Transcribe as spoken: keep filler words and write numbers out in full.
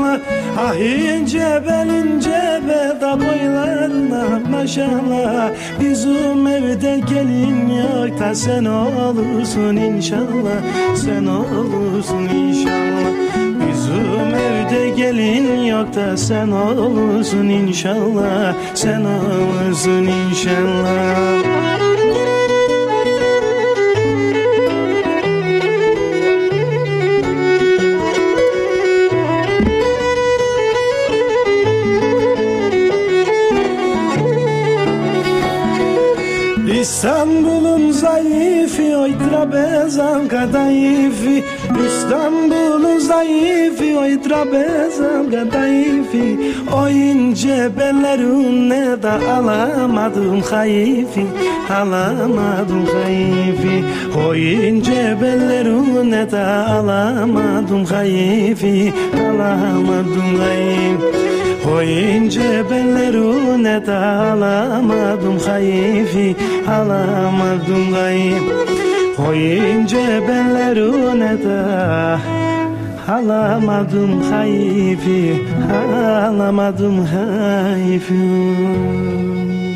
inşallah. Ah ince bel ince beda boylarına maşallah. Bizim evde gelin yok da sen olursun inşallah. Sen olursun inşallah. Bizim evde gelin yok da sen olursun inşallah. Sen olursun inşallah. İstanbul'un zayıfı, oy trabezan kadayıfı. İstanbul'un zayıfı, oy trabezan kadayıfı. O ince bellerine de alamadım hayıfı, alamadım hayıfı. O ince bellerine de alamadım hayıfı, alamadım hayıfı. O ince bellerine de alamadım hayıfı, alamadım hayıfı. O ince bellerine de alamadım hayıfı, alamadım hayıfı.